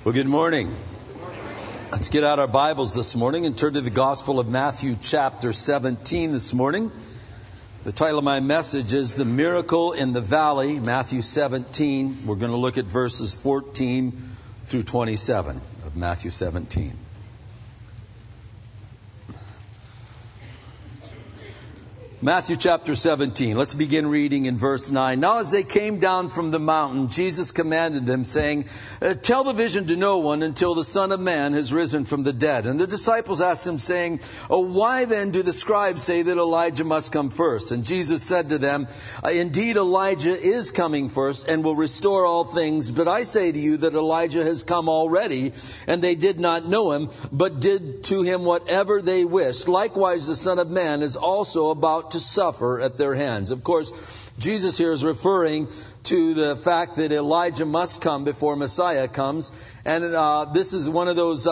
Well, good morning. Let's get out our Bibles this morning and turn to the Gospel of Matthew chapter 17 this morning. The title of my message is The Miracle in the Valley, Matthew 17. We're going to look at verses 14 through 27 of Matthew 17. Matthew chapter 17. Let's begin reading in verse 9. Now as they came down from the mountain, Jesus commanded them, saying, Tell the vision to no one until the Son of Man has risen from the dead. And the disciples asked him, saying, Why then do the scribes say that Elijah must come first? And Jesus said to them, Indeed, Elijah is coming first and will restore all things. But I say to you that Elijah has come already, and they did not know him, but did to him whatever they wished. Likewise, the Son of Man is also about to suffer at their hands. Of course, Jesus here is referring to the fact that Elijah must come before Messiah comes. And this is one of those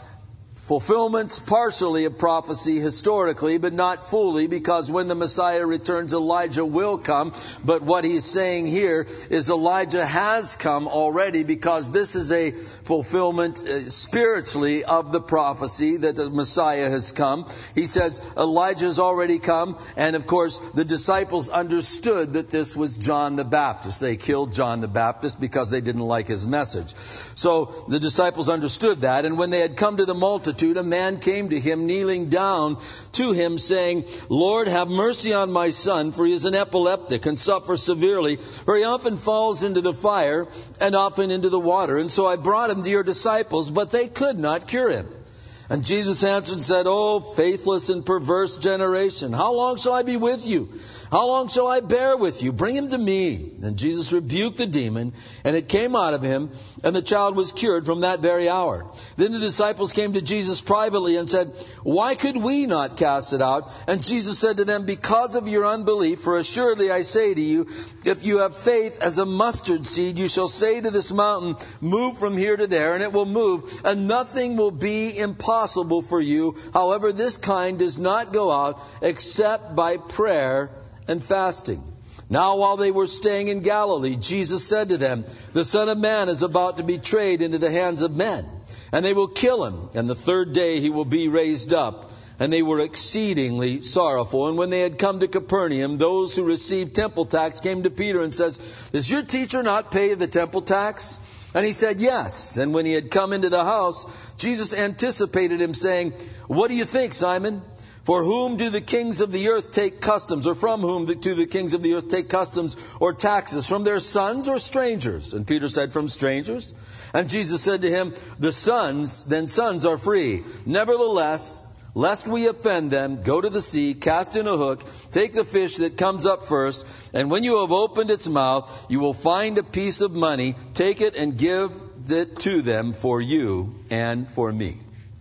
fulfillments partially of prophecy historically, but not fully, because when the Messiah returns, Elijah will come. But what he's saying here is Elijah has come already, because this is a fulfillment spiritually of the prophecy that the Messiah has come. He says Elijah has already come, and of course the disciples understood that this was John the Baptist. They killed John the Baptist because they didn't like his message. So the disciples understood that, and when they had come to the multitude, a man came to him, kneeling down to him, saying, Lord, have mercy on my son, for he is an epileptic and suffers severely, for he often falls into the fire and often into the water. And so I brought him to your disciples, but they could not cure him. And Jesus answered and said, O faithless and perverse generation, how long shall I be with you? How long shall I bear with you? Bring him to me. And Jesus rebuked the demon, and it came out of him, and the child was cured from that very hour. Then the disciples came to Jesus privately and said, Why could we not cast it out? And Jesus said to them, Because of your unbelief, for assuredly I say to you, if you have faith as a mustard seed, you shall say to this mountain, Move from here to there, and it will move, and nothing will be impossible for you. However, this kind does not go out except by prayer and fasting. Now while they were staying in Galilee, Jesus said to them, The Son of Man is about to be betrayed into the hands of men, and they will kill him, and the third day he will be raised up. And they were exceedingly sorrowful. And when they had come to Capernaum, those who received temple tax came to Peter and says, Does your teacher not pay the temple tax? And he said, Yes. And when he had come into the house, Jesus anticipated him, saying, What do you think, Simon? For whom do the kings of the earth take customs, or from whom do the kings of the earth take customs or taxes? From their sons or strangers? And Peter said, From strangers. And Jesus said to him, Then sons are free. Nevertheless, lest we offend them, go to the sea, cast in a hook, take the fish that comes up first, and when you have opened its mouth, you will find a piece of money. Take it and give it to them for you and for me.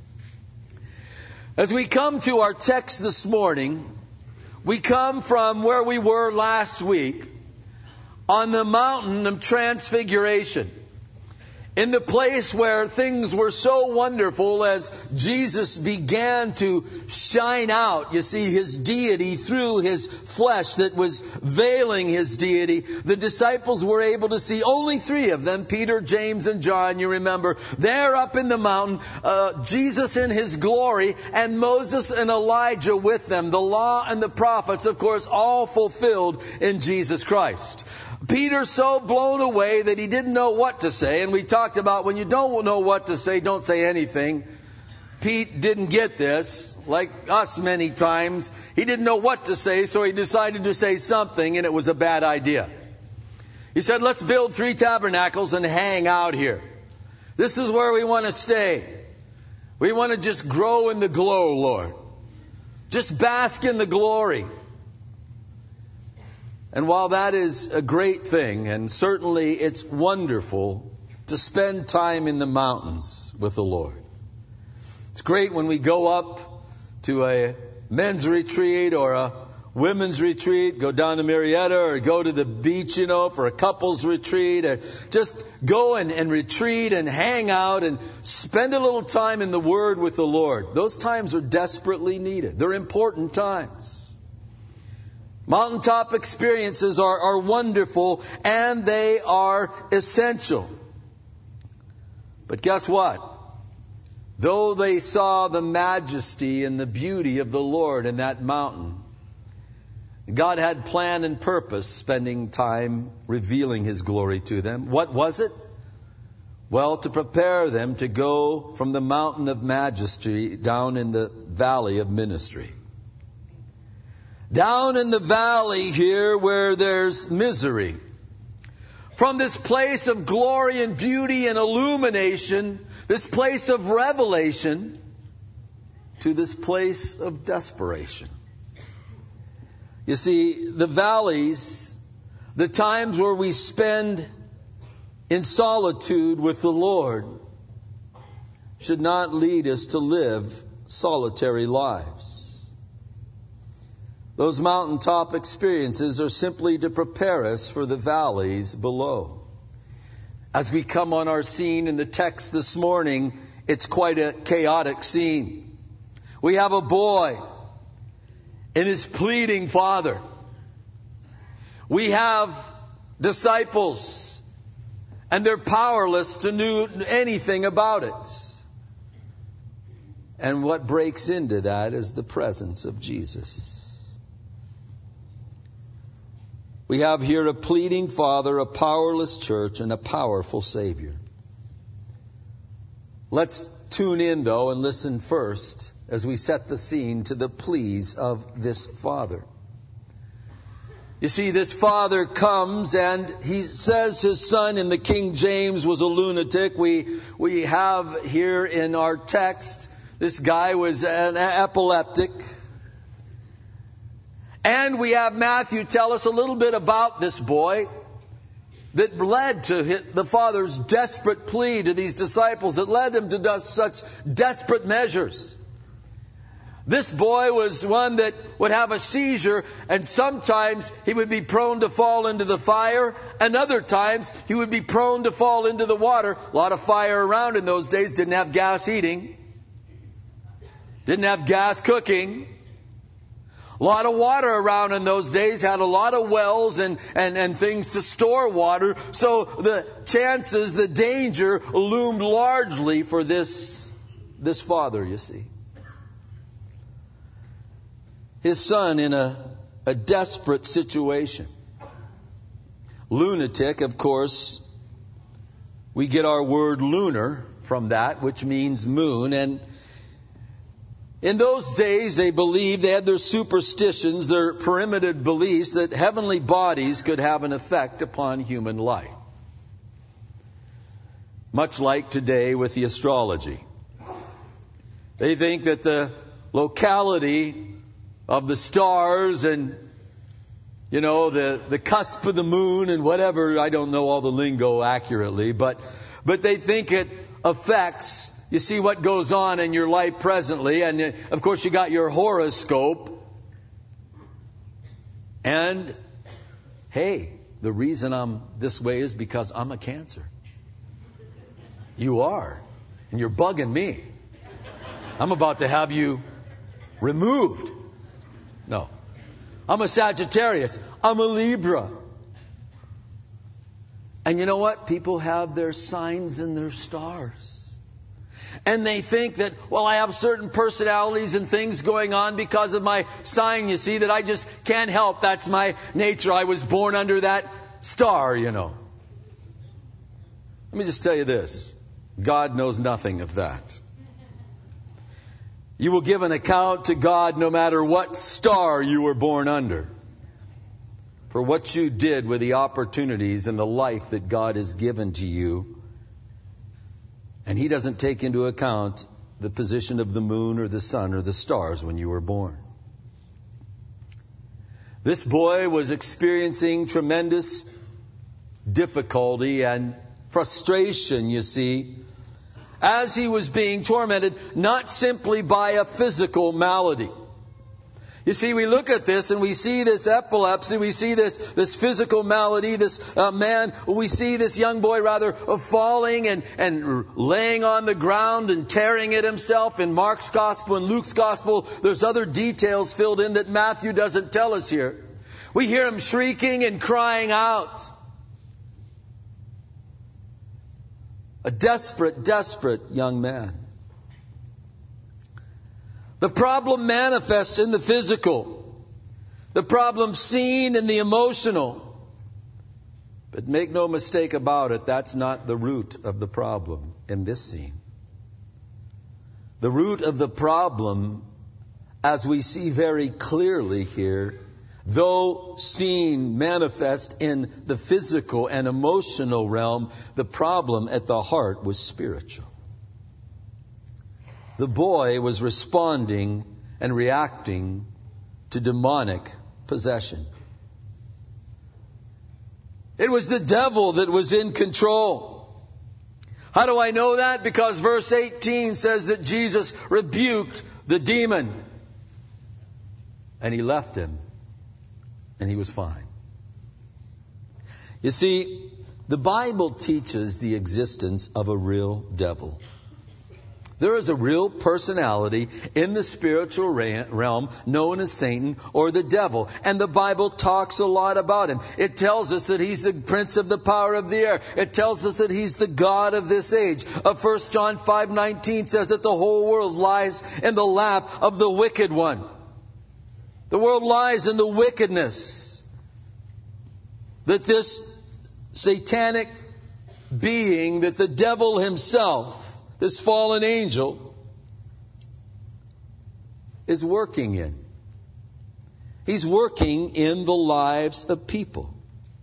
As we come to our text this morning, we come from where we were last week on the mountain of transfiguration. In the place where things were so wonderful as Jesus began to shine out, you see, his deity through his flesh that was veiling his deity. The disciples were able to see, only three of them, Peter, James, and John, you remember. They're up in the mountain, Jesus in his glory, and Moses and Elijah with them. The law and the prophets, of course, all fulfilled in Jesus Christ. Peter so blown away that he didn't know what to say. And we talked about when you don't know what to say, don't say anything. Pete didn't get this, like us many times. He didn't know what to say, so he decided to say something, and it was a bad idea. He said, Let's build 3 tabernacles and hang out here. This is where we want to stay. We want to just grow in the glow, Lord. Just bask in the glory. And while that is a great thing, and certainly it's wonderful to spend time in the mountains with the Lord. It's great when we go up to a men's retreat or a women's retreat, go down to Marietta or go to the beach, for a couple's retreat. Or just go and retreat and hang out and spend a little time in the Word with the Lord. Those times are desperately needed. They're important times. Mountaintop experiences are wonderful and they are essential. But guess what? Though they saw the majesty and the beauty of the Lord in that mountain, God had plan and purpose, spending time revealing His glory to them. What was it? Well, to prepare them to go from the mountain of majesty down in the valley of ministry. Down in the valley here where there's misery. From this place of glory and beauty and illumination, this place of revelation, to this place of desperation. You see, the valleys, the times where we spend in solitude with the Lord, should not lead us to live solitary lives. Those mountaintop experiences are simply to prepare us for the valleys below. As we come on our scene in the text this morning, it's quite a chaotic scene. We have a boy and his pleading father. We have disciples, and they're powerless to do anything about it. And what breaks into that is the presence of Jesus. We have here a pleading father, a powerless church, and a powerful Savior. Let's tune in, though, and listen first as we set the scene to the pleas of this father. You see, this father comes and he says his son in the King James was a lunatic. We have here in our text, this guy was an epileptic. And we have Matthew tell us a little bit about this boy that led to the father's desperate plea to these disciples, that led him to such desperate measures. This boy was one that would have a seizure, and sometimes he would be prone to fall into the fire, and other times he would be prone to fall into the water. A lot of fire around in those days, didn't have gas heating, didn't have gas cooking. A lot of water around in those days, had a lot of wells and things to store water. So the chances, the danger loomed largely for this father, you see. His son in a desperate situation. Lunatic, of course, we get our word lunar from that, which means moon. And in those days, they believed, they had their superstitions, their primitive beliefs that heavenly bodies could have an effect upon human life. Much like today with the astrology. They think that the locality of the stars and, the cusp of the moon and whatever, I don't know all the lingo accurately, but they think it affects, you see, what goes on in your life presently. And of course you got your horoscope. And hey, the reason I'm this way is because I'm a Cancer. You are. And you're bugging me. I'm about to have you removed. No. I'm a Sagittarius. I'm a Libra. And you know what? People have their signs and their stars. And they think that, well, I have certain personalities and things going on because of my sign, you see, that I just can't help. That's my nature. I was born under that star, Let me just tell you this. God knows nothing of that. You will give an account to God no matter what star you were born under, for what you did with the opportunities and the life that God has given to you. And He doesn't take into account the position of the moon or the sun or the stars when you were born. This boy was experiencing tremendous difficulty and frustration, you see, as he was being tormented, not simply by a physical malady. You see, we look at this and we see this epilepsy, we see this physical malady, this man, we see this young boy rather falling and laying on the ground and tearing at himself. In Mark's Gospel and Luke's Gospel, there's other details filled in that Matthew doesn't tell us here. We hear him shrieking and crying out. A desperate, desperate young man. The problem manifests in the physical. The problem seen in the emotional. But make no mistake about it, that's not the root of the problem in this scene. The root of the problem, as we see very clearly here, though seen manifest in the physical and emotional realm, the problem at the heart was spiritual. The boy was responding and reacting to demonic possession. It was the devil that was in control. How do I know that? Because verse 18 says that Jesus rebuked the demon. And he left him. And he was fine. You see, the Bible teaches the existence of a real devil. There is a real personality in the spiritual realm known as Satan or the devil. And the Bible talks a lot about him. It tells us that he's the prince of the power of the air. It tells us that he's the god of this age. 1 John 5:19 says that the whole world lies in the lap of the wicked one. The world lies in the wickedness. That this satanic being, that the devil himself, this fallen angel, is working in. He's working in the lives of people.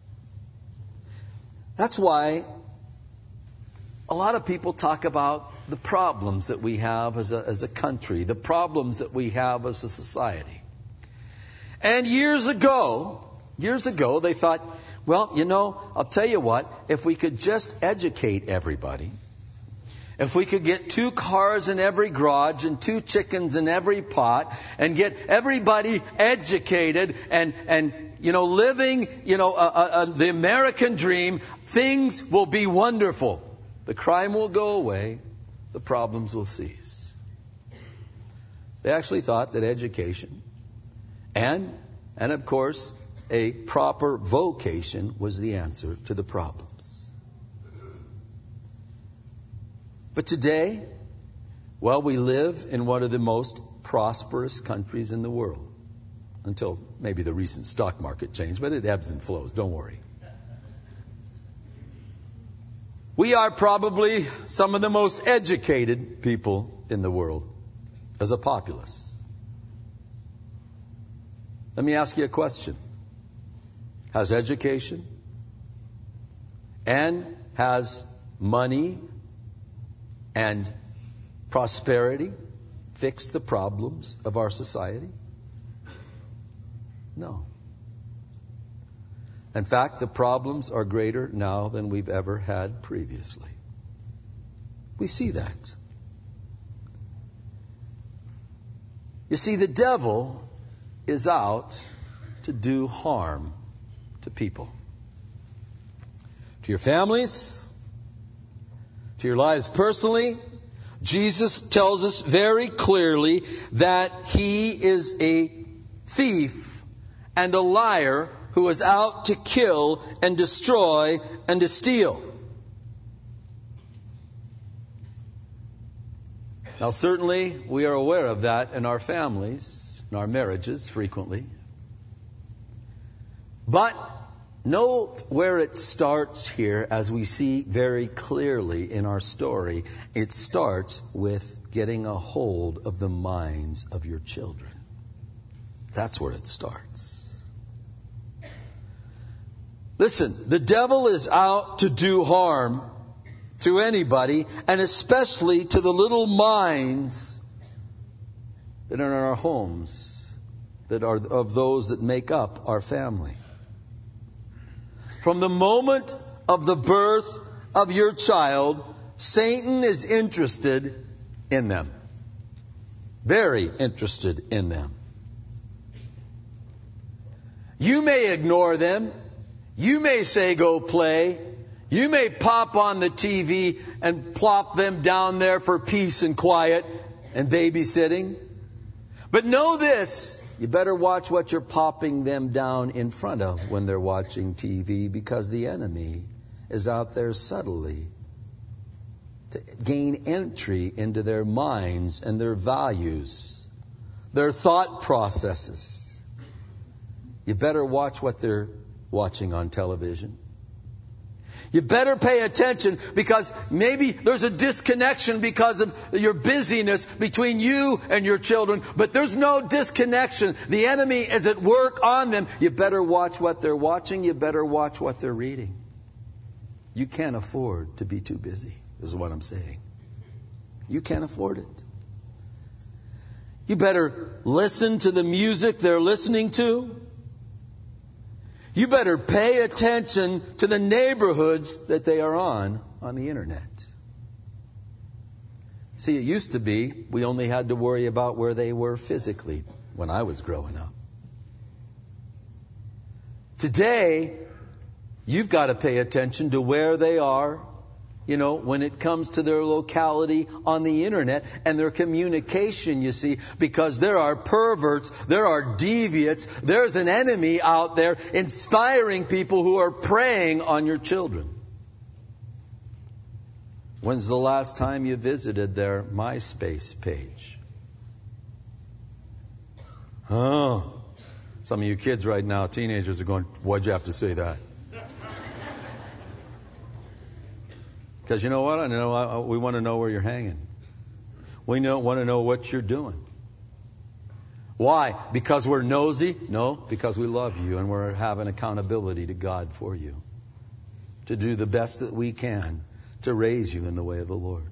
That's why a lot of people talk about the problems that we have as a country, the problems that we have as a society. And years ago, they thought, well, I'll tell you what, if we could just educate everybody, if we could get 2 cars in every garage and 2 chickens in every pot and get everybody educated and living, the American dream, things will be wonderful. The crime will go away. The problems will cease. They actually thought that education and of course, a proper vocation was the answer to the problems. But today, we live in one of the most prosperous countries in the world. Until maybe the recent stock market change, but it ebbs and flows, don't worry. We are probably some of the most educated people in the world as a populace. Let me ask you a question. Has education and has money and prosperity fixed the problems of our society? No. In fact, the problems are greater now than we've ever had previously. We see that. You see, the devil is out to do harm to people. To your families, to your lives personally. Jesus tells us very clearly that he is a thief and a liar who is out to kill and destroy and to steal. Now, certainly, we are aware of that in our families, in our marriages, frequently. But note where it starts here, as we see very clearly in our story. It starts with getting a hold of the minds of your children. That's where it starts. Listen, the devil is out to do harm to anybody, and especially to the little minds that are in our homes, that are of those that make up our family. From the moment of the birth of your child, Satan is interested in them. Very interested in them. You may ignore them. You may say, go play. You may pop on the TV and plop them down there for peace and quiet and babysitting. But know this, you better watch what you're popping them down in front of when they're watching TV, because the enemy is out there subtly to gain entry into their minds and their values, their thought processes. You better watch what they're watching on television. You better pay attention, because maybe there's a disconnection because of your busyness between you and your children, but there's no disconnection. The enemy is at work on them. You better watch what they're watching. You better watch what they're reading. You can't afford to be too busy, is what I'm saying. You can't afford it. You better listen to the music they're listening to. You better pay attention to the neighborhoods that they are on the internet. See, it used to be we only had to worry about where they were physically when I was growing up. Today, you've got to pay attention to where they are, when it comes to their locality on the internet and their communication, you see, because there are perverts, there are deviates, there's an enemy out there inspiring people who are preying on your children. When's the last time you visited their MySpace page? Oh, some of you kids right now, teenagers, are going, why'd you have to say that? Because you know what? We want to know where you're hanging. We want to know what you're doing. Why? Because we're nosy? No, because we love you and we're having accountability to God for you. To do the best that we can to raise you in the way of the Lord.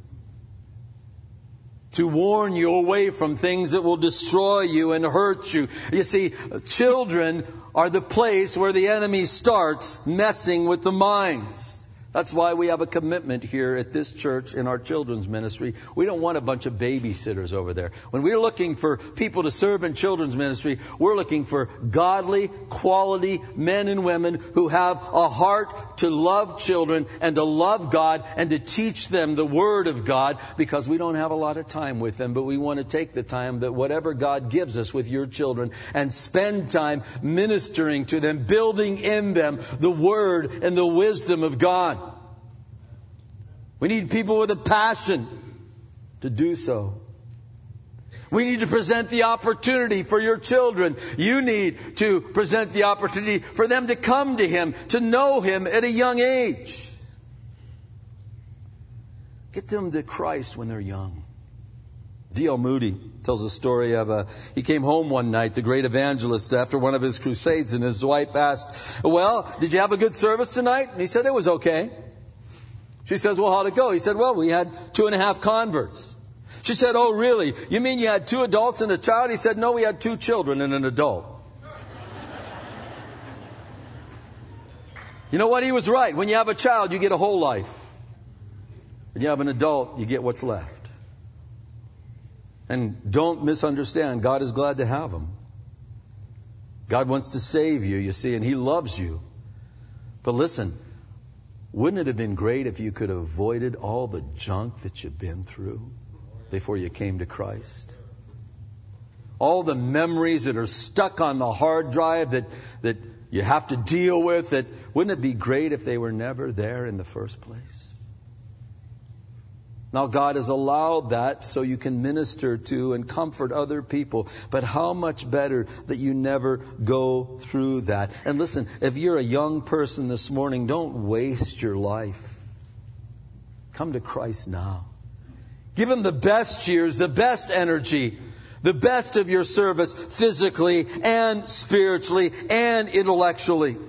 To warn you away from things that will destroy you and hurt you. You see, children are the place where the enemy starts messing with the minds. That's why we have a commitment here at this church in our children's ministry. We don't want a bunch of babysitters over there. When we're looking for people to serve in children's ministry, we're looking for godly, quality men and women who have a heart to love children and to love God and to teach them the Word of God, because we don't have a lot of time with them, but we want to take the time that whatever God gives us with your children and spend time ministering to them, building in them the Word and the wisdom of God. We need people with a passion to do so. We need to present the opportunity for your children. You need to present the opportunity for them to come to Him, to know Him at a young age. Get them to Christ when they're young. D.L. Moody tells a story of he came home one night, the great evangelist, after one of his crusades, and his wife asked, well, did you have a good service tonight? And he said, it was okay. She says, well, how'd it go? He said, well, we had 2.5 converts. She said, oh, really? You mean you had 2 adults and a child? He said, no, we had 2 children and an adult. You know what? He was right. When you have a child, you get a whole life. When you have an adult, you get what's left. And don't misunderstand. God is glad to have them. God wants to save you, you see, and He loves you. But listen, wouldn't it have been great if you could have avoided all the junk that you've been through before you came to Christ? All the memories that are stuck on the hard drive that you have to deal with. Wouldn't it be great if they were never there in the first place? Now, God has allowed that so you can minister to and comfort other people. But how much better that you never go through that. And listen, if you're a young person this morning, don't waste your life. Come to Christ now. Give Him the best years, the best energy, the best of your service physically and spiritually and intellectually.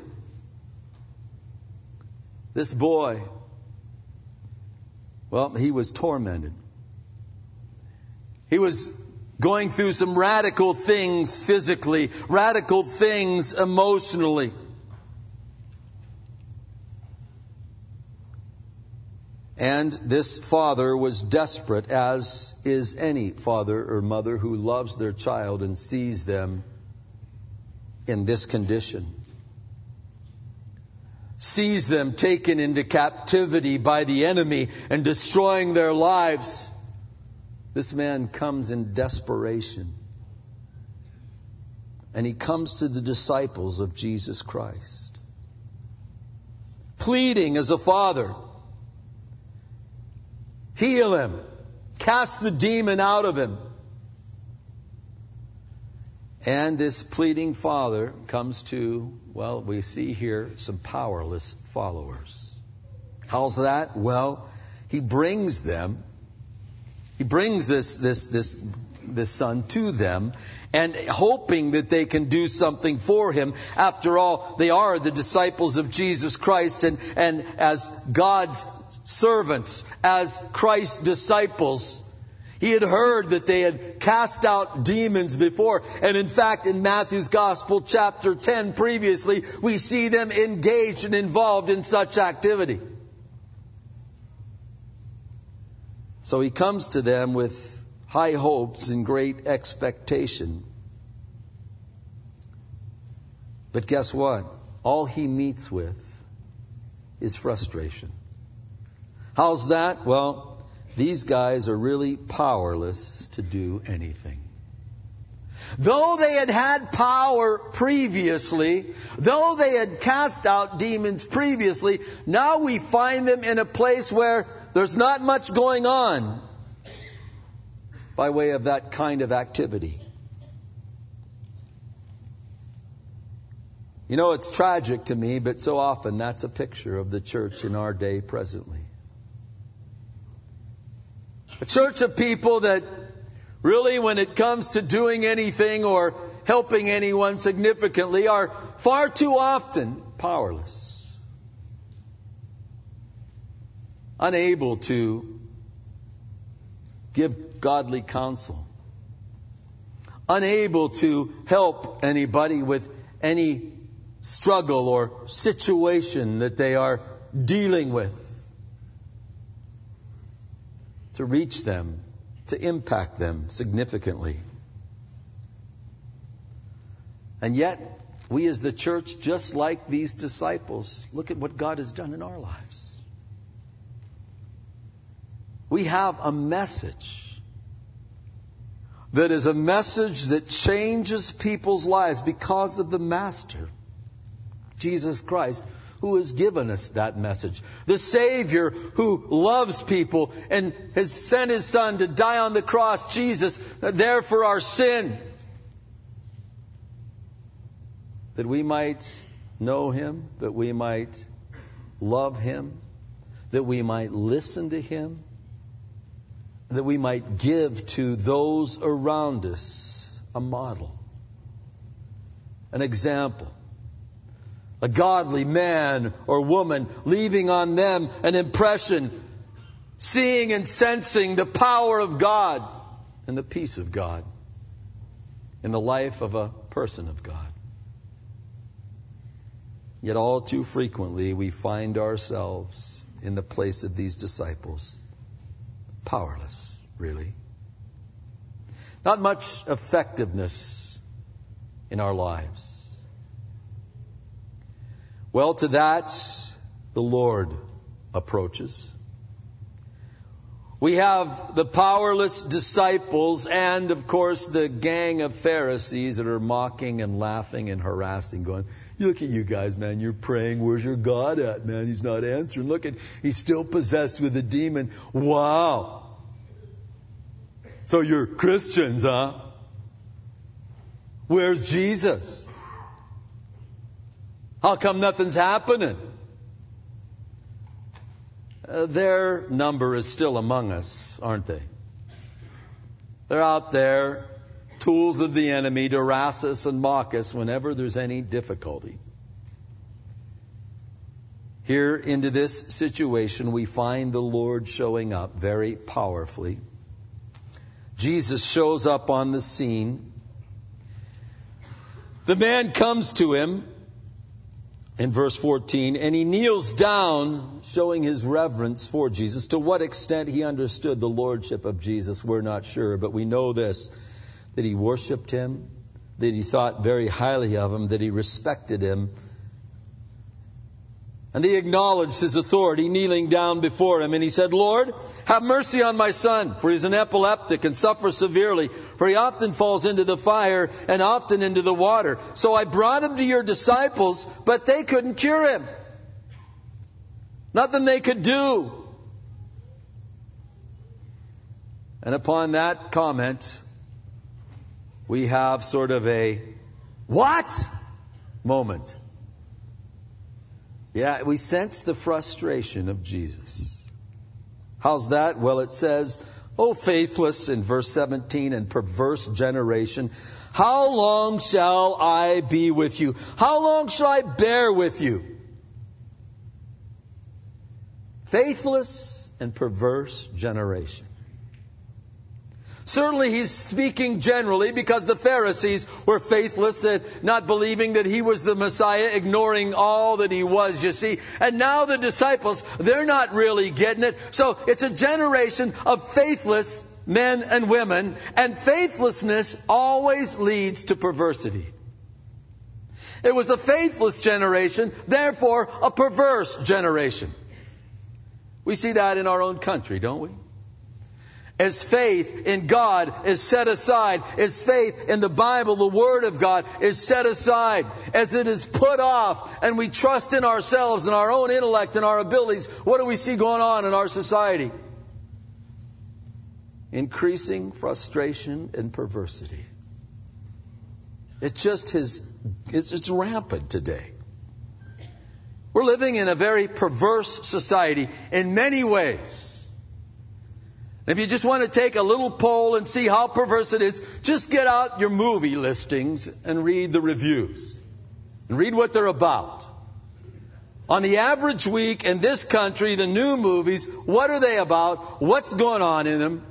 This boy, well, he was tormented. He was going through some radical things physically, radical things emotionally. And this father was desperate, as is any father or mother who loves their child and sees them in this condition. Sees them taken into captivity by the enemy and destroying their lives. This man comes in desperation. And he comes to the disciples of Jesus Christ, pleading as a father. Heal him. Cast the demon out of him. And this pleading father comes to, well, we see here some powerless followers. How's that? Well, he brings them. He brings this son to them, and hoping that they can do something for him. After all, they are the disciples of Jesus Christ, and as God's servants, as Christ's disciples, he had heard that they had cast out demons before. And in fact, in Matthew's Gospel, chapter 10 previously, we see them engaged and involved in such activity. So he comes to them with high hopes and great expectation. But guess what? All he meets with is frustration. How's that? Well, these guys are really powerless to do anything. Though they had had power previously, though they had cast out demons previously, now we find them in a place where there's not much going on by way of that kind of activity. You know, it's tragic to me, but so often that's a picture of the church in our day presently. A church of people that really, when it comes to doing anything or helping anyone significantly, are far too often powerless. Unable to give godly counsel. Unable to help anybody with any struggle or situation that they are dealing with. To reach them, to impact them significantly. And yet, we as the church, just like these disciples, look at what God has done in our lives. We have a message that is a message that changes people's lives because of the Master, Jesus Christ, who has given us that message. The Savior who loves people and has sent His Son to die on the cross, Jesus, there for our sin. That we might know Him, that we might love Him, that we might listen to Him, that we might give to those around us a model, an example. A godly man or woman, leaving on them an impression, seeing and sensing the power of God and the peace of God in the life of a person of God. Yet all too frequently we find ourselves in the place of these disciples, powerless, really. Not much effectiveness in our lives. Well, to that, the Lord approaches. We have the powerless disciples and, of course, the gang of Pharisees that are mocking and laughing and harassing, going, look at you guys, man, you're praying. Where's your God at, man? He's not answering. Look at, he's still possessed with a demon. Wow. So you're Christians, huh? Where's Jesus? How come nothing's happening? Their number is still among us, aren't they? They're out there, tools of the enemy to harass us and mock us whenever there's any difficulty. Here into this situation, we find the Lord showing up very powerfully. Jesus shows up on the scene. The man comes to him. In verse 14, and he kneels down, showing his reverence for Jesus. To what extent he understood the lordship of Jesus, we're not sure. But we know this, that he worshipped him, that he thought very highly of him, that he respected him. And he acknowledged his authority, kneeling down before him. And he said, Lord, have mercy on my son, for he's an epileptic and suffers severely. For he often falls into the fire and often into the water. So I brought him to your disciples, but they couldn't cure him. Nothing they could do. And upon that comment, we have sort of a what moment. Yeah, we sense the frustration of Jesus. How's that? Well, it says, "O faithless," in verse 17, "and perverse generation, how long shall I be with you? How long shall I bear with you?" Faithless and perverse generation. Certainly he's speaking generally because the Pharisees were faithless and not believing that he was the Messiah, ignoring all that he was, you see. And now the disciples, they're not really getting it. So it's a generation of faithless men and women, and faithlessness always leads to perversity. It was a faithless generation, therefore a perverse generation. We see that in our own country, don't we? As faith in God is set aside, as faith in the Bible, the Word of God, is set aside, as it is put off, and we trust in ourselves and our own intellect and our abilities, what do we see going on in our society? Increasing frustration and perversity. It's rampant today. We're living in a very perverse society in many ways. If you just want to take a little poll and see how perverse it is, just get out your movie listings and read the reviews. And read what they're about. On the average week in this country, the new movies, what are they about? What's going on in them?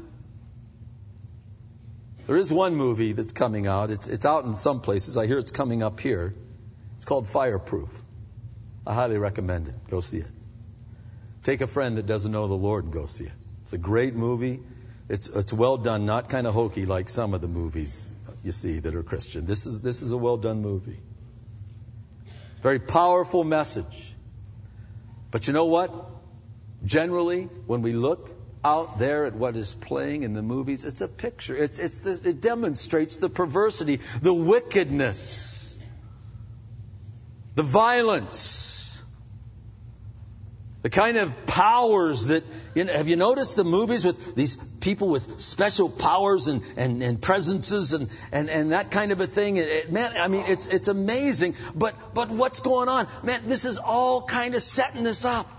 There is one movie that's coming out. It's out in some places. I hear it's coming up here. It's called Fireproof. I highly recommend it. Go see it. Take a friend that doesn't know the Lord and go see it. It's a great movie. It's well done, not kind of hokey like some of the movies you see that are Christian. This is a well done movie. Very powerful message. But you know what? Generally, when we look out there at what is playing in the movies, it's a picture. It demonstrates the perversity, the wickedness, the violence. The kind of powers that, have you noticed the movies with these people with special powers and presences and that kind of a thing? Man, I mean, it's amazing. But what's going on? Man, this is all kind of setting us up.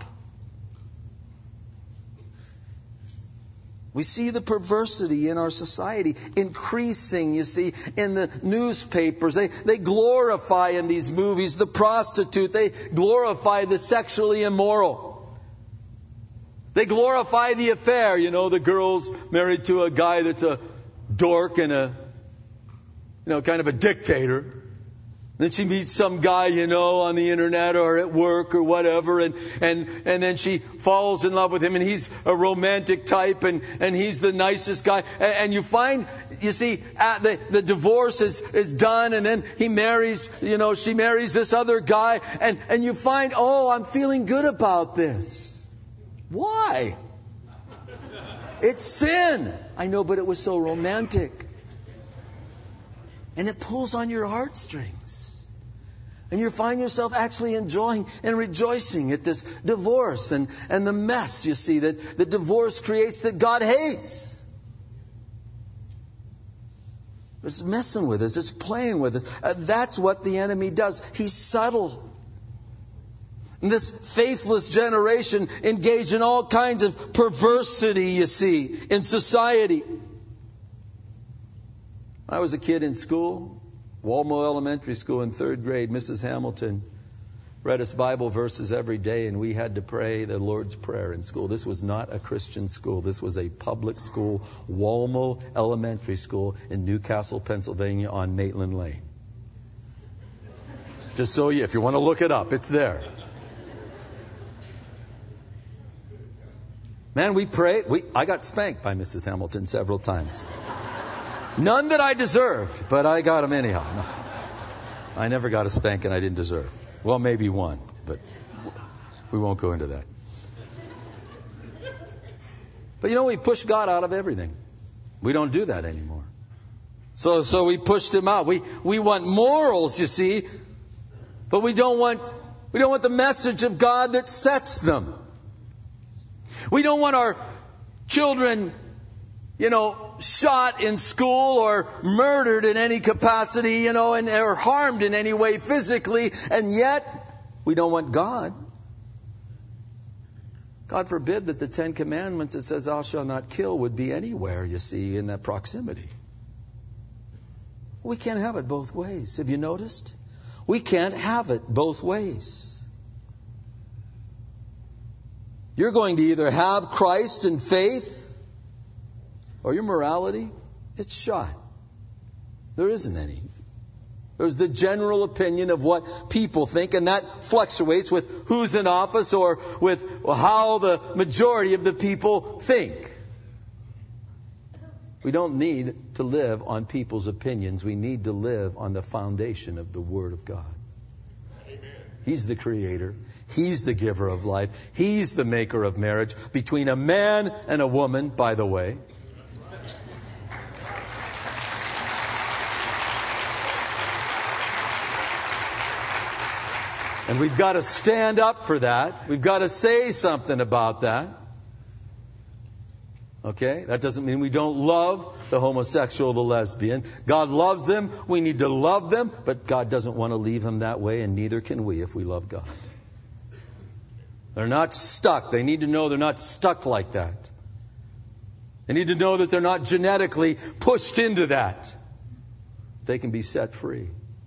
We see the perversity in our society increasing, you see, in the newspapers. They glorify in these movies the prostitute. They glorify the sexually immoral. They glorify the affair. You know, the girl's married to a guy that's a dork and kind of a dictator. Then she meets some guy, on the internet or at work or whatever, and then she falls in love with him, and he's a romantic type, and he's the nicest guy. And you find, you see, the divorce is done, and then he marries, she marries this other guy, and you find, I'm feeling good about this. Why? It's sin. I know, but it was so romantic. And it pulls on your heartstrings. And you find yourself actually enjoying and rejoicing at this divorce and the mess, you see, that the divorce creates that God hates. It's messing with us. It's playing with us. That's what the enemy does. He's subtle. And this faithless generation engaged in all kinds of perversity, you see, in society. When I was a kid in school, Walmo Elementary School in 3rd grade, Mrs. Hamilton read us Bible verses every day, and we had to pray the Lord's Prayer in school. This was not a Christian school. This was a public school, Walmo Elementary School in Newcastle, Pennsylvania on Maitland Lane. Just so if you want to look it up, it's there. Man, we prayed. I got spanked by Mrs. Hamilton several times. None that I deserved, but I got them anyhow. No. I never got a spanking I didn't deserve. Well, maybe one, but we won't go into that. But we push God out of everything. We don't do that anymore. So we pushed him out. We want morals, you see, but we don't want the message of God that sets them. We don't want our children shot in school or murdered in any capacity, or harmed in any way physically, and yet we don't want God. God forbid that the 10 Commandments that says, thou shalt not kill, would be anywhere, you see, in that proximity. We can't have it both ways. Have you noticed? We can't have it both ways. You're going to either have Christ and faith, or your morality, it's shot. There isn't any. There's the general opinion of what people think, and that fluctuates with who's in office or with how the majority of the people think. We don't need to live on people's opinions. We need to live on the foundation of the Word of God. Amen. He's the Creator. He's the giver of life. He's the maker of marriage between a man and a woman, by the way. And we've got to stand up for that. We've got to say something about that. Okay? That doesn't mean we don't love the homosexual, the lesbian. God loves them. We need to love them. But God doesn't want to leave them that way, and neither can we if we love God. They're not stuck. They need to know they're not stuck like that. They need to know that they're not genetically pushed into that. They can be set free.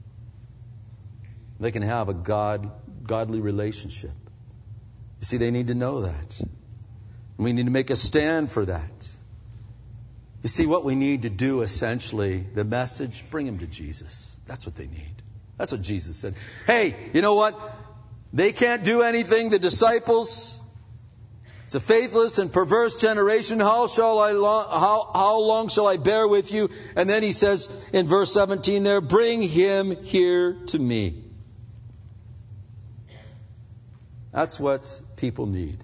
They can have a godly relationship. You see, they need to know that. We need to make a stand for that. You see, what we need to do, essentially, the message, bring them to Jesus. That's what they need. That's what Jesus said. Hey, you know what? They can't do anything, the disciples. It's a faithless and perverse generation. How long shall I bear with you? And then he says in verse 17 there, bring him here to me. That's what people need.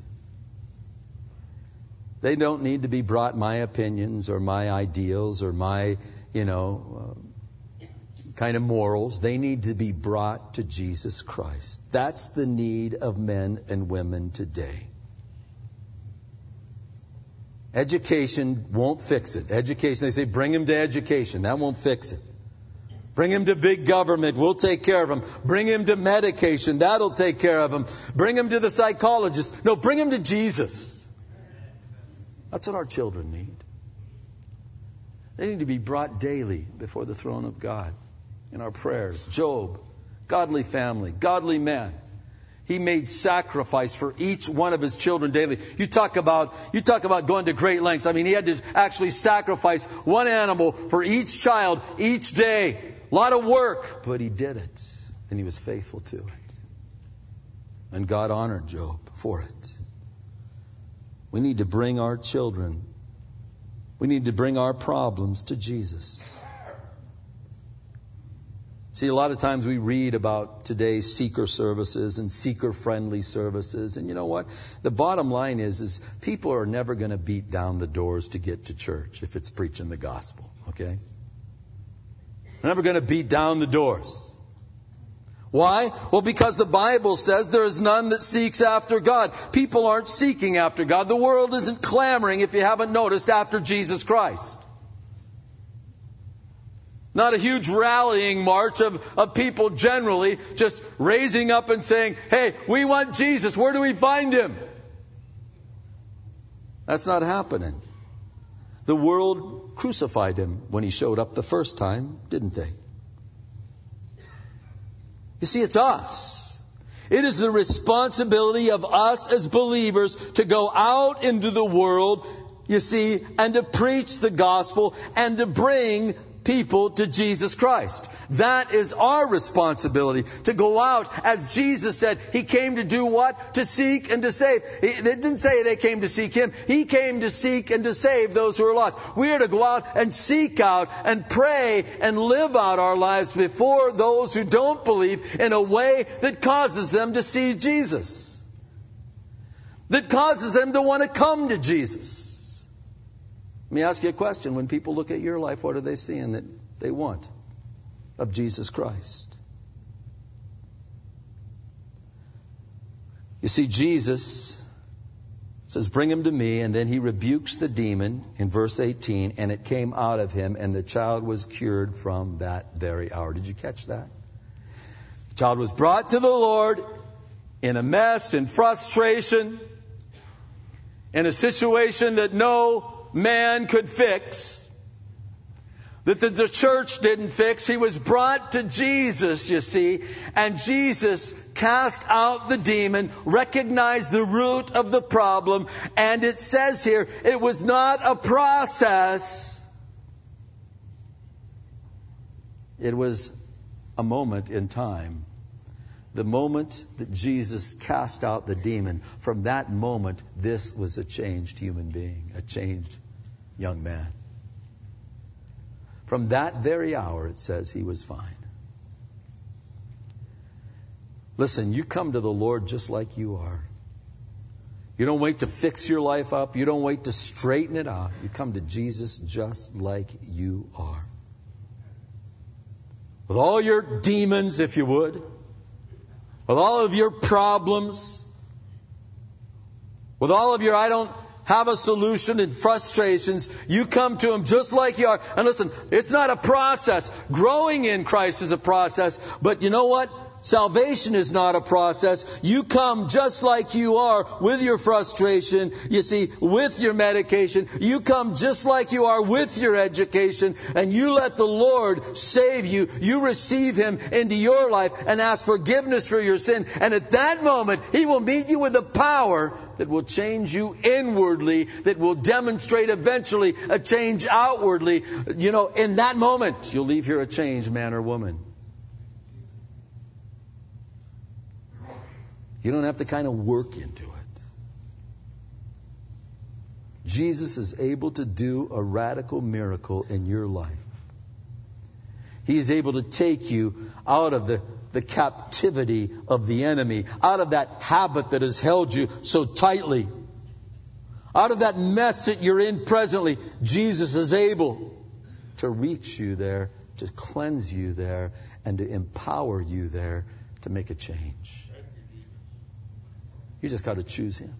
They don't need to be brought my opinions or my ideals or my, kind of morals. They need to be brought to Jesus Christ. That's the need of men and women today. Education won't fix it. Education, they say, bring him to education. That won't fix it. Bring him to big government. We'll take care of him. Bring him to medication. That'll take care of him. Bring him to the psychologist. No, bring him to Jesus. That's what our children need. They need to be brought daily before the throne of God in our prayers. Job, godly family, godly man. He made sacrifice for each one of his children daily. You talk about going to great lengths. I mean, he had to actually sacrifice one animal for each child each day. A lot of work, but he did it. And he was faithful to it. And God honored Job for it. We need to bring our children. We need to bring our problems to Jesus. See, a lot of times we read about today's seeker services and seeker-friendly services. And you know what? The bottom line is people are never going to beat down the doors to get to church if it's preaching the gospel. Okay? They're never going to beat down the doors. Why? Well, because the Bible says there is none that seeks after God. People aren't seeking after God. The world isn't clamoring, if you haven't noticed, after Jesus Christ. Not a huge rallying march of people generally just raising up and saying, hey, we want Jesus. Where do we find him? That's not happening. The world crucified him when he showed up the first time, didn't they? You see, it's us. It is the responsibility of us as believers to go out into the world, you see, and to preach the gospel and to bring people to Jesus Christ. That is our responsibility, to go out. As Jesus said, he came to do what? To seek and to save. It didn't say they came to seek him. He came to seek and to save those who are lost. We are to go out and seek out and pray and live out our lives before those who don't believe in a way that causes them to see Jesus. That causes them to want to come to Jesus. Let me ask you a question. When people look at your life, what are they seeing that they want of Jesus Christ? You see, Jesus says, bring him to me. And then he rebukes the demon in verse 18, and it came out of him, and the child was cured from that very hour. Did you catch that? The child was brought to the Lord in a mess, in frustration, in a situation that no man could fix, that the church didn't fix. He was brought to Jesus, you see, and Jesus cast out the demon, recognized the root of the problem, and it says here, it was not a process. It was a moment in time. The moment that Jesus cast out the demon, from that moment, this was a changed human being, a changed young man. From that very hour, it says, he was fine. Listen, you come to the Lord just like you are. You don't wait to fix your life up. You don't wait to straighten it out. You come to Jesus just like you are. With all your demons, if you would. With all of your problems. With all of your I don't have a solution and frustrations, you come to Him just like you are. And listen, it's not a process. Growing in Christ is a process. But you know what? Salvation is not a process. You come just like you are with your frustration, you see, with your medication. You come just like you are with your education, and you let the Lord save you. You receive Him into your life and ask forgiveness for your sin. And at that moment, He will meet you with the power that will change you inwardly, that will demonstrate eventually a change outwardly. You know, in that moment, you'll leave here a changed man or woman. You don't have to kind of work into it. Jesus is able to do a radical miracle in your life. He is able to take you out of the captivity of the enemy, out of that habit that has held you so tightly, out of that mess that you're in presently. Jesus is able to reach you there, to cleanse you there, and to empower you there to make a change. You just got to choose Him.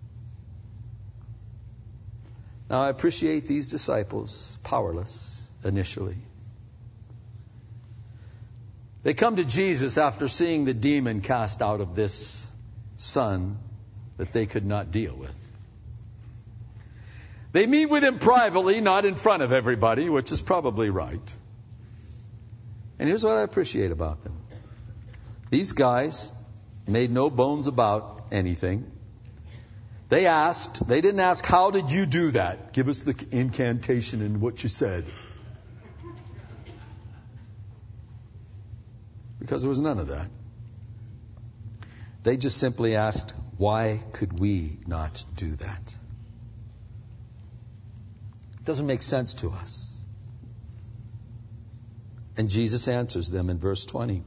Now, I appreciate these disciples, powerless initially. They come to Jesus after seeing the demon cast out of this son that they could not deal with. They meet with Him privately, not in front of everybody, which is probably right. And here's what I appreciate about them. These guys made no bones about anything. They didn't ask, how did you do that? Give us the incantation and what you said. Because there was none of that. They just simply asked, why could we not do that? It doesn't make sense to us. And Jesus answers them in verse 20.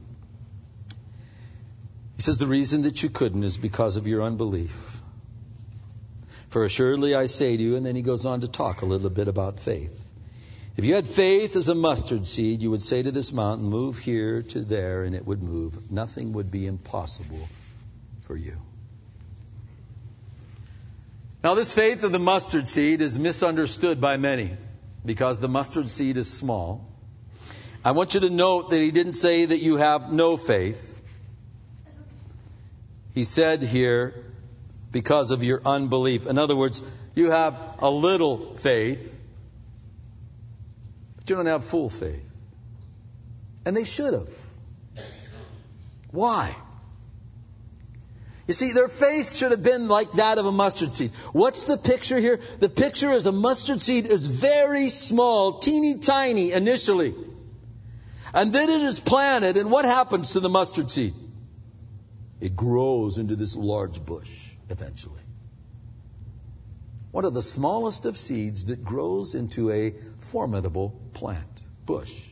He says, the reason that you couldn't is because of your unbelief. For assuredly I say to you, and then he goes on to talk a little bit about faith. If you had faith as a mustard seed, you would say to this mountain, move here to there, and it would move. Nothing would be impossible for you. Now, this faith of the mustard seed is misunderstood by many because the mustard seed is small. I want you to note that he didn't say that you have no faith. He said here, because of your unbelief. In other words, you have a little faith, but you don't have full faith. And they should have. Why? You see, their faith should have been like that of a mustard seed. What's the picture here? The picture is a mustard seed is very small, teeny tiny initially. And then it is planted, and what happens to the mustard seed? It grows into this large bush eventually. One of the smallest of seeds that grows into a formidable plant, bush.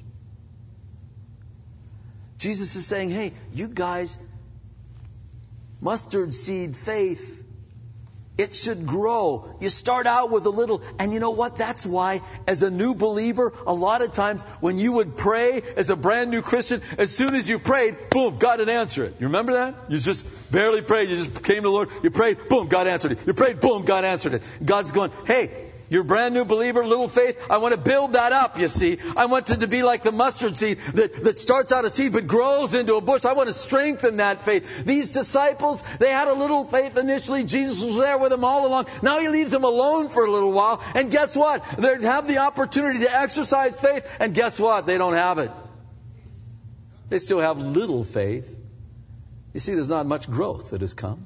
Jesus is saying, hey, you guys, mustard seed faith, It should grow. You start out with a little, and you know what? That's why, as a new believer, a lot of times when you would pray as a brand new Christian, as soon as you prayed, boom, God would answer it. You remember that? You just barely prayed. You just came to the Lord. You prayed, boom, God answered it. You prayed, boom, God answered it. God's going, hey, you're a brand new believer, little faith. I want to build that up, you see. I want it to be like the mustard seed that starts out a seed but grows into a bush. I want to strengthen that faith. These disciples, they had a little faith initially. Jesus was there with them all along. Now He leaves them alone for a little while. And guess what? They have the opportunity to exercise faith. And guess what? They don't have it. They still have little faith. You see, there's not much growth that has come.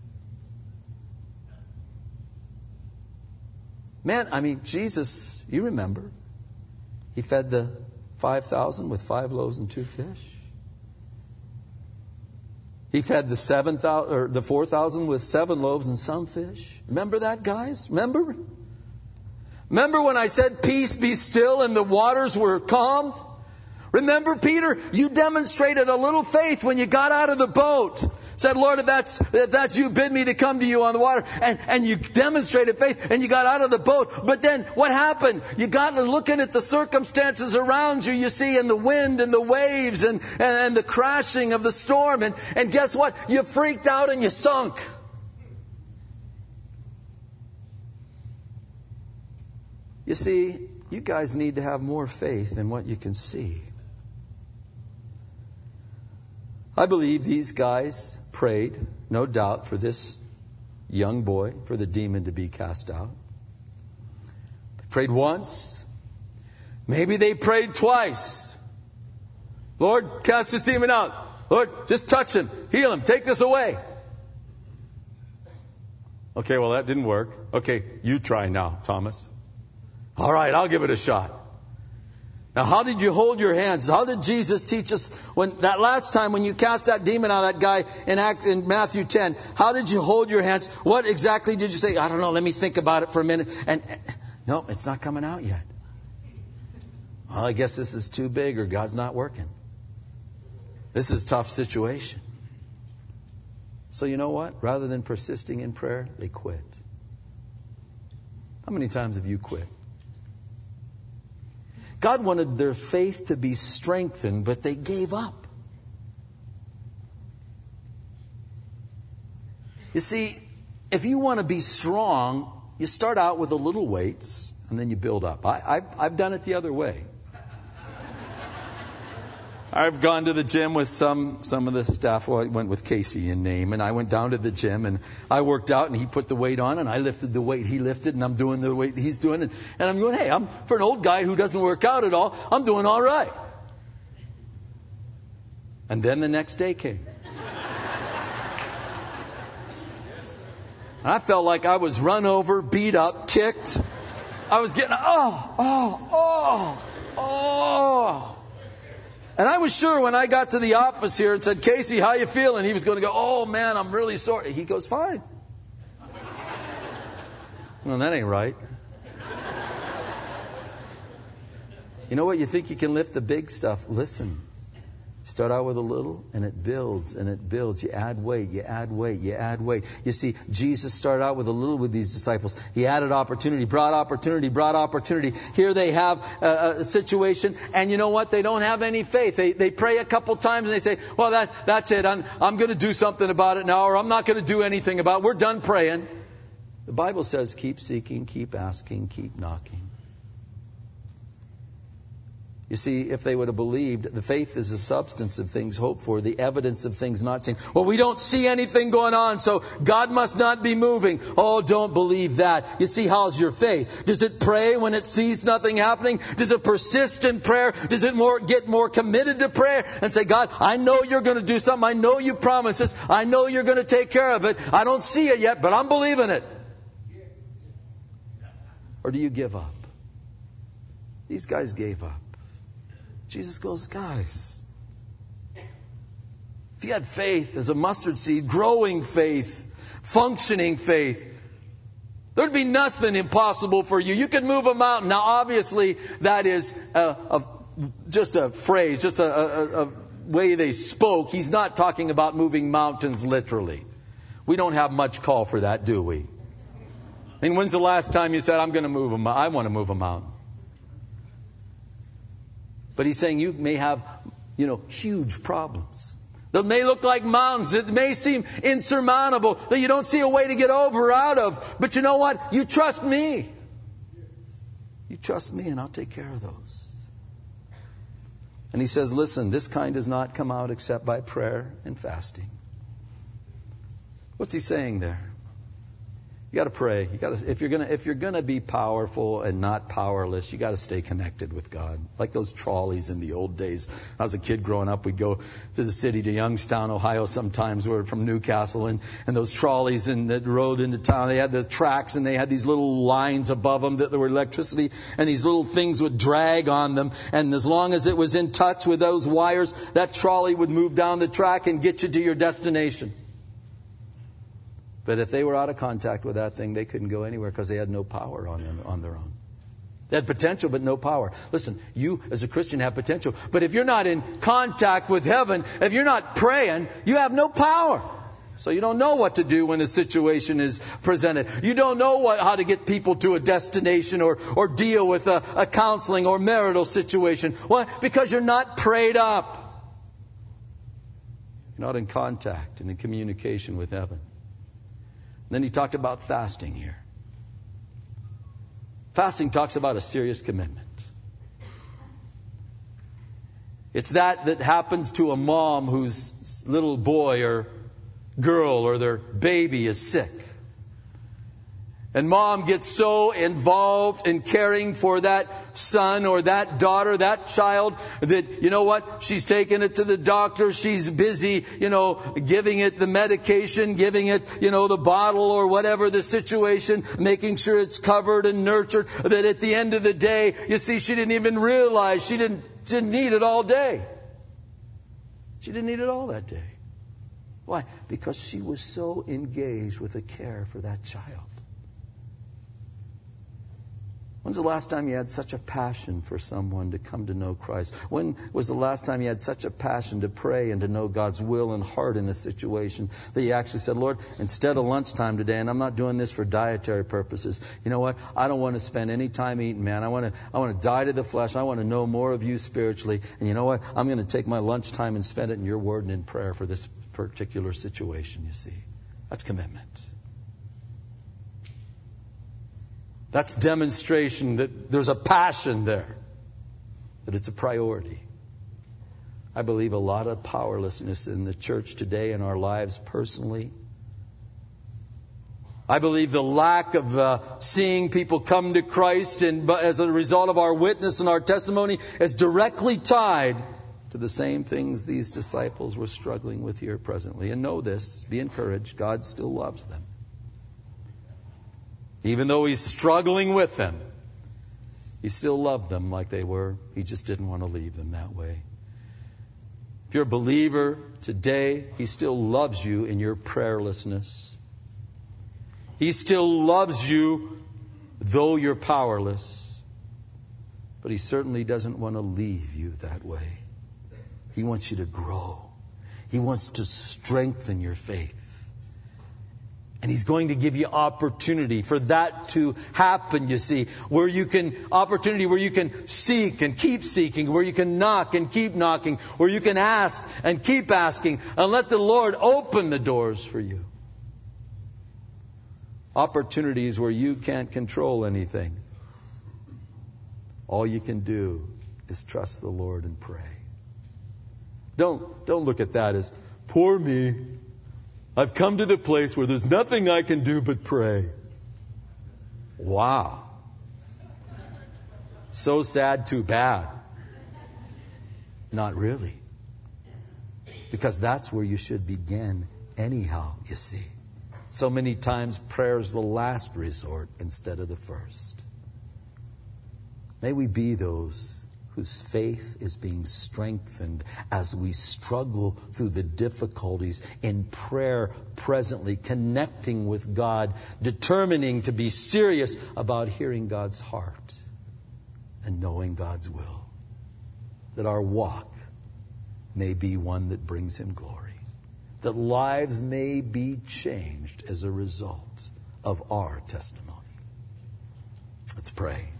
Man, I mean, Jesus, you remember, He fed the 5,000 with 5 loaves and 2 fish. He fed the 4,000 with 7 loaves and some fish. Remember that, guys? Remember? Remember when I said, peace be still, and the waters were calmed? Remember, Peter, you demonstrated a little faith when you got out of the boat. Said, Lord, if that's you, bid me to come to you on the water. And you demonstrated faith and you got out of the boat. But then what happened? You got to looking at the circumstances around you, you see, and the wind and the waves and the crashing of the storm. And guess what? You freaked out and you sunk. You see, you guys need to have more faith than what you can see. I believe these guys prayed, no doubt, for this young boy, for the demon to be cast out. They prayed once. Maybe they prayed twice. Lord, cast this demon out. Lord, just touch him. Heal him. Take this away. Okay, well, that didn't work. Okay, you try now, Thomas. All right, I'll give it a shot. Now, how did you hold your hands? How did Jesus teach us when that last time when you cast that demon out of that guy in Matthew 10? How did you hold your hands? What exactly did you say? I don't know. Let me think about it for a minute. And no, it's not coming out yet. Well, I guess this is too big or God's not working. This is a tough situation. So you know what? Rather than persisting in prayer, they quit. How many times have you quit? God wanted their faith to be strengthened, but they gave up. You see, if you want to be strong, you start out with the little weights, and then you build up. I've done it the other way. I've gone to the gym with some of the staff. Well, I went with Casey in name, and I went down to the gym, and I worked out, and he put the weight on, and I lifted the weight he lifted, and I'm doing the weight he's doing, and I'm going, hey, for an old guy who doesn't work out at all, I'm doing all right. And then the next day came. And I felt like I was run over, beat up, kicked. I was getting, oh. And I was sure when I got to the office here and said, Casey, how you feeling? He was going to go, oh, man, I'm really sorry. He goes, fine. Well, that ain't right. You know what? You think you can lift the big stuff. Listen. Start out with a little, and it builds, and it builds. You add weight, you add weight, you add weight. You see, Jesus started out with a little with these disciples. He added opportunity, brought opportunity, brought opportunity. Here they have a situation, and you know what? They don't have any faith. They pray a couple times, and they say, well, that's it. I'm going to do something about it now, or I'm not going to do anything about it. We're done praying. The Bible says, keep seeking, keep asking, keep knocking. You see, if they would have believed, the faith is the substance of things hoped for, the evidence of things not seen. Well, we don't see anything going on, so God must not be moving. Oh, don't believe that. You see, how's your faith? Does it pray when it sees nothing happening? Does it persist in prayer? Does it get more committed to prayer and say, God, I know you're going to do something. I know you promised this. I know you're going to take care of it. I don't see it yet, but I'm believing it. Or do you give up? These guys gave up. Jesus goes, guys, if you had faith as a mustard seed, growing faith, functioning faith, there'd be nothing impossible for you. You could move a mountain. Now, obviously, that is just a phrase, just a way they spoke. He's not talking about moving mountains literally. We don't have much call for that, do we? I mean, when's the last time you said, I'm going to move a mountain? I want to move a mountain. But he's saying you may have, huge problems. That may look like mountains. It may seem insurmountable, that you don't see a way to get over or out of. But you know what? You trust me. You trust me and I'll take care of those. And he says, listen, this kind does not come out except by prayer and fasting. What's he saying there? You got to pray. If you're gonna be powerful and not powerless, you got to stay connected with God. Like those trolleys in the old days. When I was a kid growing up, we'd go to the city, to Youngstown, Ohio. Sometimes we're from Newcastle, and those trolleys that rode into town, they had the tracks and they had these little lines above them that there were electricity, and these little things would drag on them. And as long as it was in touch with those wires, that trolley would move down the track and get you to your destination. But if they were out of contact with that thing, they couldn't go anywhere because they had no power on their own. They had potential, but no power. Listen, you as a Christian have potential. But if you're not in contact with heaven, if you're not praying, you have no power. So you don't know what to do when a situation is presented. You don't know how to get people to a destination or deal with a counseling or marital situation. Why? Because you're not prayed up. You're not in contact and in communication with heaven. Then he talked about fasting here. Fasting talks about a serious commitment. It's that happens to a mom whose little boy or girl or their baby is sick. And mom gets so involved in caring for that son or that daughter, that child, that, you know what, she's taking it to the doctor. She's busy, giving it the medication, giving it, the bottle or whatever the situation, making sure it's covered and nurtured. That at the end of the day, you see, she didn't even realize she didn't need it all day. She didn't need it all that day. Why? Because she was so engaged with the care for that child. When's the last time you had such a passion for someone to come to know Christ? When was the last time you had such a passion to pray and to know God's will and heart in a situation that you actually said, Lord, instead of lunchtime today, and I'm not doing this for dietary purposes, you know what? I don't want to spend any time eating, man. I want to die to the flesh. I want to know more of you spiritually. And you know what? I'm going to take my lunchtime and spend it in your word and in prayer for this particular situation, you see. That's commitment. That's demonstration that there's a passion there, that it's a priority. I believe a lot of powerlessness in the church today, in our lives personally. I believe the lack of seeing people come to Christ and as a result of our witness and our testimony is directly tied to the same things these disciples were struggling with here presently. And know this, be encouraged, God still loves them. Even though he's struggling with them, he still loved them like they were. He just didn't want to leave them that way. If you're a believer today, he still loves you in your prayerlessness. He still loves you though you're powerless. But he certainly doesn't want to leave you that way. He wants you to grow. He wants to strengthen your faith. And he's going to give you opportunity for that to happen, you see. Opportunity where you can seek and keep seeking. Where you can knock and keep knocking. Where you can ask and keep asking. And let the Lord open the doors for you. Opportunities where you can't control anything. All you can do is trust the Lord and pray. Don't look at that as, poor me. I've come to the place where there's nothing I can do but pray. Wow. So sad, too bad. Not really. Because that's where you should begin anyhow, you see. So many times prayer is the last resort instead of the first. May we be those whose faith is being strengthened as we struggle through the difficulties in prayer presently, connecting with God, determining to be serious about hearing God's heart and knowing God's will. That our walk may be one that brings Him glory. That lives may be changed as a result of our testimony. Let's pray.